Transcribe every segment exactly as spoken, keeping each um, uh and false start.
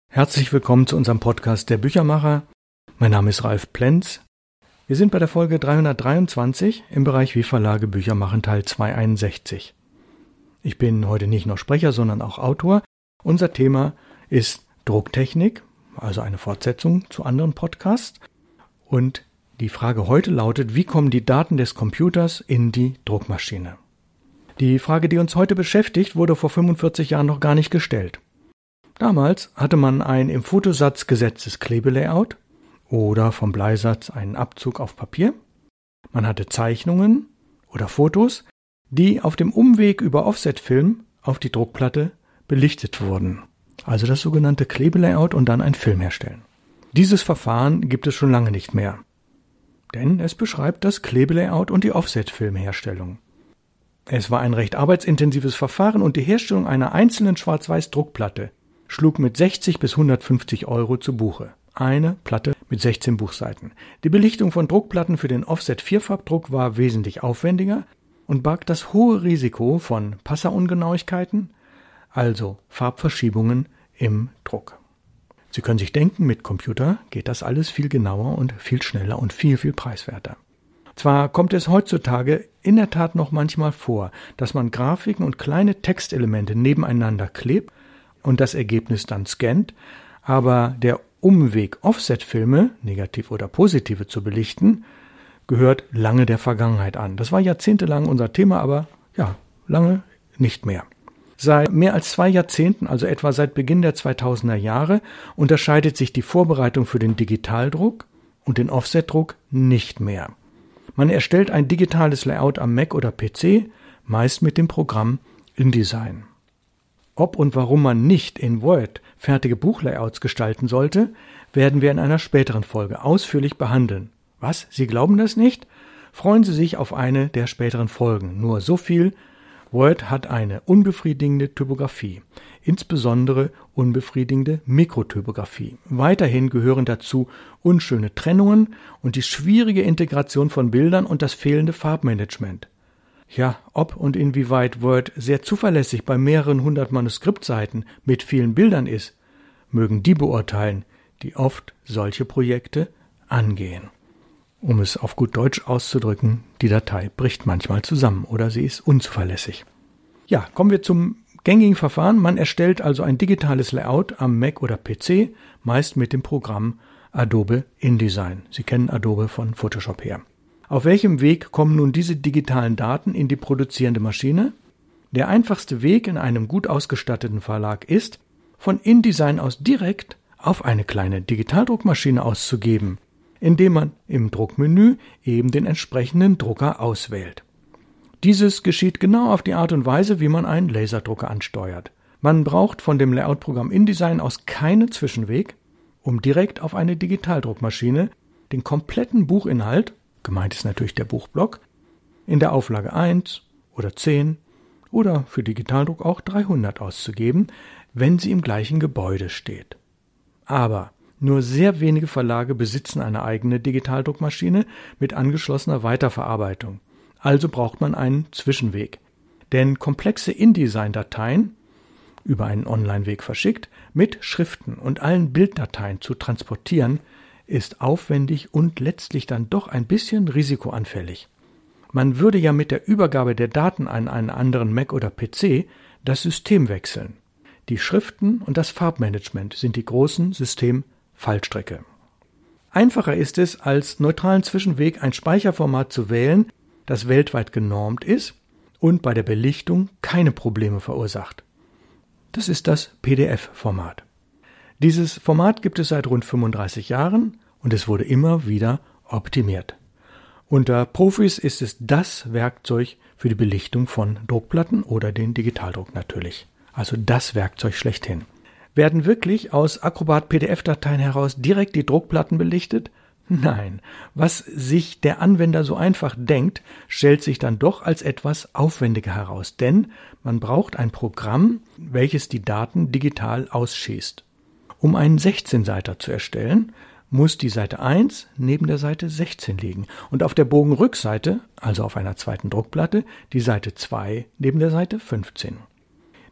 Herzlich willkommen zu unserem Podcast Der Büchermacher. Mein Name ist Ralf Plenz. Wir sind bei der Folge dreihundertdreiundzwanzig im Bereich Wie Verlage Bücher machen Teil zweihunderteinundsechzig. Ich bin heute nicht nur Sprecher, sondern auch Autor. Unser Thema ist Drucktechnik, also eine Fortsetzung zu anderen Podcasts. Und die Frage heute lautet, wie kommen die Daten des Computers in die Druckmaschine? Die Frage, die uns heute beschäftigt, wurde vor fünfundvierzig Jahren noch gar nicht gestellt. Damals hatte man ein im Fotosatz gesetztes Klebelayout oder vom Bleisatz einen Abzug auf Papier. Man hatte Zeichnungen oder Fotos, die auf dem Umweg über Offsetfilm auf die Druckplatte belichtet wurden. Also das sogenannte Klebelayout und dann ein Film herstellen. Dieses Verfahren gibt es schon lange nicht mehr, denn es beschreibt das Klebelayout und die Offsetfilmherstellung. Es war ein recht arbeitsintensives Verfahren und die Herstellung einer einzelnen Schwarz-Weiß-Druckplatte schlug mit sechzig bis hundertfünfzig Euro zu Buche. Eine Platte mit sechzehn Buchseiten. Die Belichtung von Druckplatten für den Offset-Vierfarbdruck war wesentlich aufwendiger und barg das hohe Risiko von Passerungenauigkeiten, also Farbverschiebungen im Druck. Sie können sich denken, mit Computer geht das alles viel genauer und viel schneller und viel, viel preiswerter. Zwar kommt es heutzutage in der Tat noch manchmal vor, dass man Grafiken und kleine Textelemente nebeneinander klebt und das Ergebnis dann scannt, aber der Umweg, Offsetfilme, negativ oder positive zu belichten, gehört lange der Vergangenheit an. Das war jahrzehntelang unser Thema, aber ja, lange nicht mehr. Seit mehr als zwei Jahrzehnten, also etwa seit Beginn der zweitausender Jahre, unterscheidet sich die Vorbereitung für den Digitaldruck und den Offsetdruck nicht mehr. Man erstellt ein digitales Layout am Mac oder P C, meist mit dem Programm InDesign. Ob und warum man nicht in Word fertige Buchlayouts gestalten sollte, werden wir in einer späteren Folge ausführlich behandeln. Was? Sie glauben das nicht? Freuen Sie sich auf eine der späteren Folgen. Nur so viel: Word hat eine unbefriedigende Typografie, insbesondere unbefriedigende Mikrotypografie. Weiterhin gehören dazu unschöne Trennungen und die schwierige Integration von Bildern und das fehlende Farbmanagement. Ja, ob und inwieweit Word sehr zuverlässig bei mehreren hundert Manuskriptseiten mit vielen Bildern ist, mögen die beurteilen, die oft solche Projekte angehen. Um es auf gut Deutsch auszudrücken, die Datei bricht manchmal zusammen oder sie ist unzuverlässig. Ja, kommen wir zum gängigen Verfahren. Man erstellt also ein digitales Layout am Mac oder P C, meist mit dem Programm Adobe InDesign. Sie kennen Adobe von Photoshop her. Auf welchem Weg kommen nun diese digitalen Daten in die produzierende Maschine? Der einfachste Weg in einem gut ausgestatteten Verlag ist, von InDesign aus direkt auf eine kleine Digitaldruckmaschine auszugeben, indem man im Druckmenü eben den entsprechenden Drucker auswählt. Dieses geschieht genau auf die Art und Weise, wie man einen Laserdrucker ansteuert. Man braucht von dem Layout-Programm InDesign aus keinen Zwischenweg, um direkt auf eine Digitaldruckmaschine den kompletten Buchinhalt, gemeint ist natürlich der Buchblock, in der Auflage eins oder zehn oder für Digitaldruck auch dreihundert auszugeben, wenn sie im gleichen Gebäude steht. Aber nur sehr wenige Verlage besitzen eine eigene Digitaldruckmaschine mit angeschlossener Weiterverarbeitung. Also braucht man einen Zwischenweg. Denn komplexe InDesign-Dateien, über einen Online-Weg verschickt, mit Schriften und allen Bilddateien zu transportieren, ist aufwendig und letztlich dann doch ein bisschen risikoanfällig. Man würde ja mit der Übergabe der Daten an einen anderen Mac oder P C das System wechseln. Die Schriften und das Farbmanagement sind die großen Systemfallstricke. Einfacher ist es, als neutralen Zwischenweg ein Speicherformat zu wählen, das weltweit genormt ist und bei der Belichtung keine Probleme verursacht. Das ist das P D F-Format. Dieses Format gibt es seit rund fünfunddreißig Jahren und es wurde immer wieder optimiert. Unter Profis ist es das Werkzeug für die Belichtung von Druckplatten oder den Digitaldruck natürlich. Also das Werkzeug schlechthin. Werden wirklich aus Acrobat P D F-Dateien heraus direkt die Druckplatten belichtet? Nein. Was sich der Anwender so einfach denkt, stellt sich dann doch als etwas aufwendiger heraus. Denn man braucht ein Programm, welches die Daten digital ausschießt. Um einen sechzehn-Seiter zu erstellen, muss die Seite eins neben der Seite sechzehn liegen und auf der Bogenrückseite, also auf einer zweiten Druckplatte, die Seite zwei neben der Seite fünfzehn.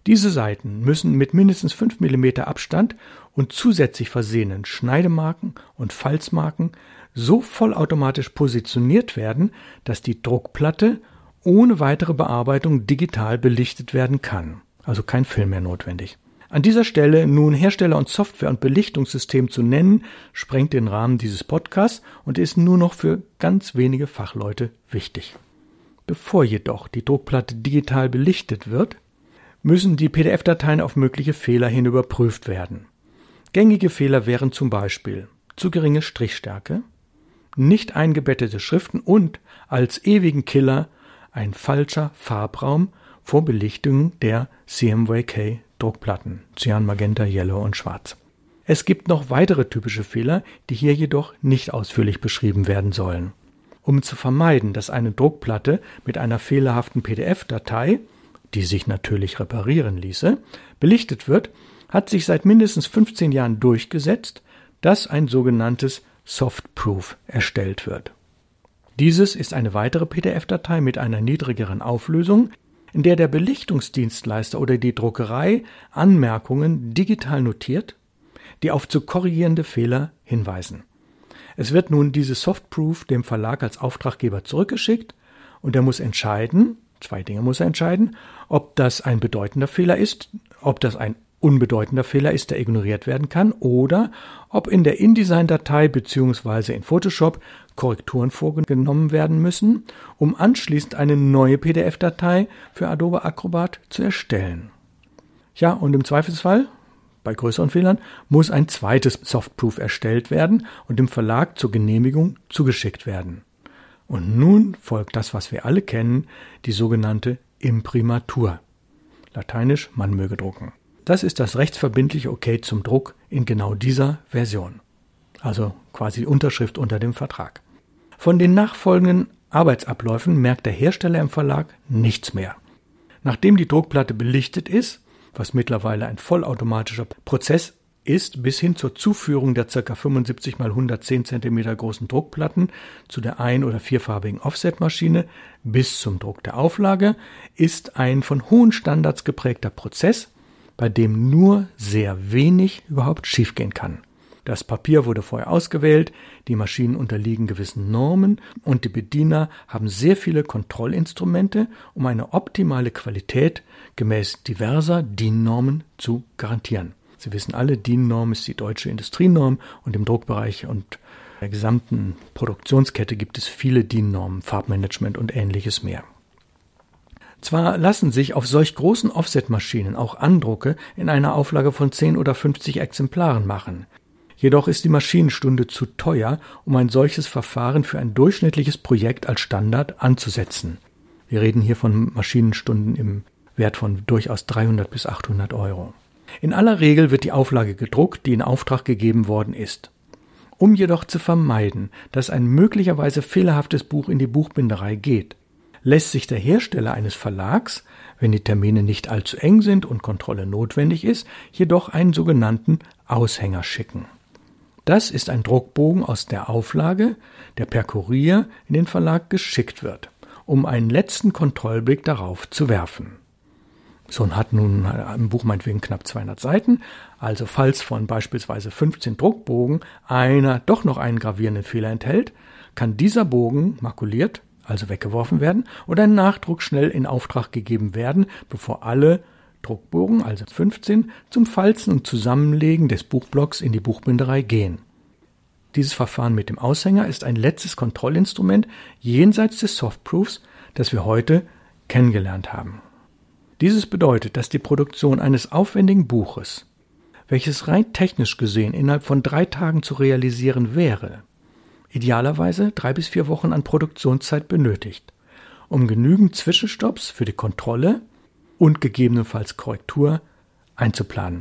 Diese Seiten müssen mit mindestens fünf Millimeter Abstand und zusätzlich versehenen Schneidemarken und Falzmarken so vollautomatisch positioniert werden, dass die Druckplatte ohne weitere Bearbeitung digital belichtet werden kann. Also kein Film mehr notwendig. An dieser Stelle nun Hersteller und Software und Belichtungssystem zu nennen, sprengt den Rahmen dieses Podcasts und ist nur noch für ganz wenige Fachleute wichtig. Bevor jedoch die Druckplatte digital belichtet wird, müssen die P D F-Dateien auf mögliche Fehler hin überprüft werden. Gängige Fehler wären zum Beispiel zu geringe Strichstärke, nicht eingebettete Schriften und als ewigen Killer ein falscher Farbraum vor Belichtung der C M Y K Druckplatten, Cyan, Magenta, Yellow und Schwarz. Es gibt noch weitere typische Fehler, die hier jedoch nicht ausführlich beschrieben werden sollen. Um zu vermeiden, dass eine Druckplatte mit einer fehlerhaften P D F-Datei, die sich natürlich reparieren ließe, belichtet wird, hat sich seit mindestens fünfzehn Jahren durchgesetzt, dass ein sogenanntes Softproof erstellt wird. Dieses ist eine weitere P D F-Datei mit einer niedrigeren Auflösung, in der der Belichtungsdienstleister oder die Druckerei Anmerkungen digital notiert, die auf zu korrigierende Fehler hinweisen. Es wird nun dieses Softproof dem Verlag als Auftraggeber zurückgeschickt und er muss entscheiden, zwei Dinge muss er entscheiden, ob das ein bedeutender Fehler ist, ob das ein unbedeutender Fehler ist, der ignoriert werden kann, oder ob in der InDesign-Datei bzw. in Photoshop Korrekturen vorgenommen werden müssen, um anschließend eine neue P D F-Datei für Adobe Acrobat zu erstellen. Ja, und im Zweifelsfall, bei größeren Fehlern, muss ein zweites Softproof erstellt werden und dem Verlag zur Genehmigung zugeschickt werden. Und nun folgt das, was wir alle kennen, die sogenannte Imprimatur. Lateinisch, man möge drucken. Das ist das rechtsverbindliche Okay zum Druck in genau dieser Version. Also quasi die Unterschrift unter dem Vertrag. Von den nachfolgenden Arbeitsabläufen merkt der Hersteller im Verlag nichts mehr. Nachdem die Druckplatte belichtet ist, was mittlerweile ein vollautomatischer Prozess ist, bis hin zur Zuführung der ca. fünfundsiebzig mal hundertzehn Zentimeter großen Druckplatten zu der ein- oder vierfarbigen Offsetmaschine bis zum Druck der Auflage, ist ein von hohen Standards geprägter Prozess, bei dem nur sehr wenig überhaupt schiefgehen kann. Das Papier wurde vorher ausgewählt, die Maschinen unterliegen gewissen Normen und die Bediener haben sehr viele Kontrollinstrumente, um eine optimale Qualität gemäß diverser D I N-Normen zu garantieren. Sie wissen alle, D I N-Norm ist die deutsche Industrienorm und im Druckbereich und der gesamten Produktionskette gibt es viele D I N-Normen, Farbmanagement und ähnliches mehr. Zwar lassen sich auf solch großen Offset-Maschinen auch Andrucke in einer Auflage von zehn oder fünfzig Exemplaren machen. Jedoch ist die Maschinenstunde zu teuer, um ein solches Verfahren für ein durchschnittliches Projekt als Standard anzusetzen. Wir reden hier von Maschinenstunden im Wert von durchaus dreihundert bis achthundert Euro. In aller Regel wird die Auflage gedruckt, die in Auftrag gegeben worden ist. Um jedoch zu vermeiden, dass ein möglicherweise fehlerhaftes Buch in die Buchbinderei geht, lässt sich der Hersteller eines Verlags, wenn die Termine nicht allzu eng sind und Kontrolle notwendig ist, jedoch einen sogenannten Aushänger schicken. Das ist ein Druckbogen aus der Auflage, der per Kurier in den Verlag geschickt wird, um einen letzten Kontrollblick darauf zu werfen. So hat nun ein Buch meinetwegen knapp zweihundert Seiten, also falls von beispielsweise fünfzehn Druckbogen einer doch noch einen gravierenden Fehler enthält, kann dieser Bogen makuliert, also weggeworfen werden und ein Nachdruck schnell in Auftrag gegeben werden, bevor alle Druckbogen, also fünfzehn, zum Falzen und Zusammenlegen des Buchblocks in die Buchbinderei gehen. Dieses Verfahren mit dem Aushänger ist ein letztes Kontrollinstrument jenseits des Softproofs, das wir heute kennengelernt haben. Dieses bedeutet, dass die Produktion eines aufwendigen Buches, welches rein technisch gesehen innerhalb von drei Tagen zu realisieren wäre, idealerweise drei bis vier Wochen an Produktionszeit benötigt, um genügend Zwischenstopps für die Kontrolle und gegebenenfalls Korrektur einzuplanen.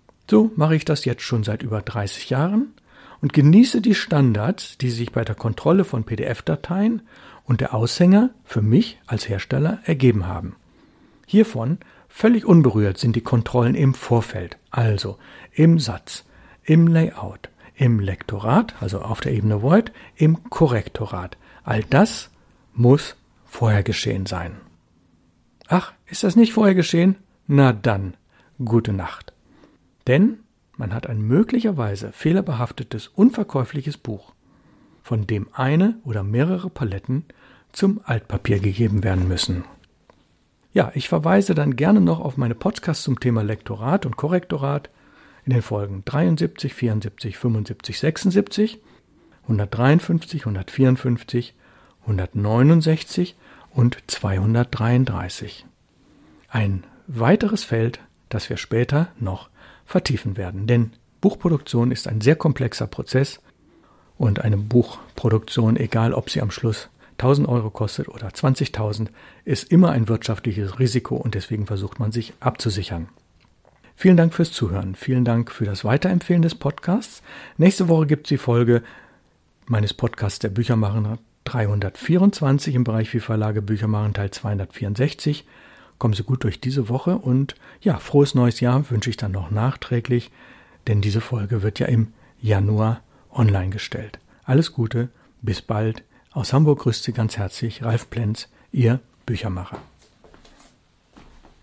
So mache ich das jetzt schon seit über dreißig Jahren und genieße die Standards, die sich bei der Kontrolle von P D F-Dateien und der Aushänger für mich als Hersteller ergeben haben. Hiervon völlig unberührt sind die Kontrollen im Vorfeld, also im Satz, im Layout, im Lektorat, also auf der Ebene Void, im Korrektorat. All das muss vorher geschehen sein. Ach, ist das nicht vorher geschehen? Na dann, gute Nacht. Denn man hat ein möglicherweise fehlerbehaftetes, unverkäufliches Buch, von dem eine oder mehrere Paletten zum Altpapier gegeben werden müssen. Ja, ich verweise dann gerne noch auf meine Podcasts zum Thema Lektorat und Korrektorat in den Folgen dreiundsiebzig, vierundsiebzig, fünfundsiebzig, sechsundsiebzig, hundertdreiundfünfzig, hundertvierundfünfzig, hundertneunundsechzig und zweihundertdreiunddreißig. Ein weiteres Feld, das wir später noch vertiefen werden, denn Buchproduktion ist ein sehr komplexer Prozess und eine Buchproduktion, egal ob sie am Schluss tausend Euro kostet oder zwanzigtausend, ist immer ein wirtschaftliches Risiko und deswegen versucht man sich abzusichern. Vielen Dank fürs Zuhören, vielen Dank für das Weiterempfehlen des Podcasts. Nächste Woche gibt es die Folge meines Podcasts der Büchermacher dreihundertvierundzwanzig im Bereich Wie Verlage Bücher machen, Teil zweihundertvierundsechzig. Kommen Sie gut durch diese Woche und ja, frohes neues Jahr wünsche ich dann noch nachträglich, denn diese Folge wird ja im Januar online gestellt. Alles Gute, bis bald. Aus Hamburg grüßt Sie ganz herzlich Ralf Plenz, Ihr Büchermacher.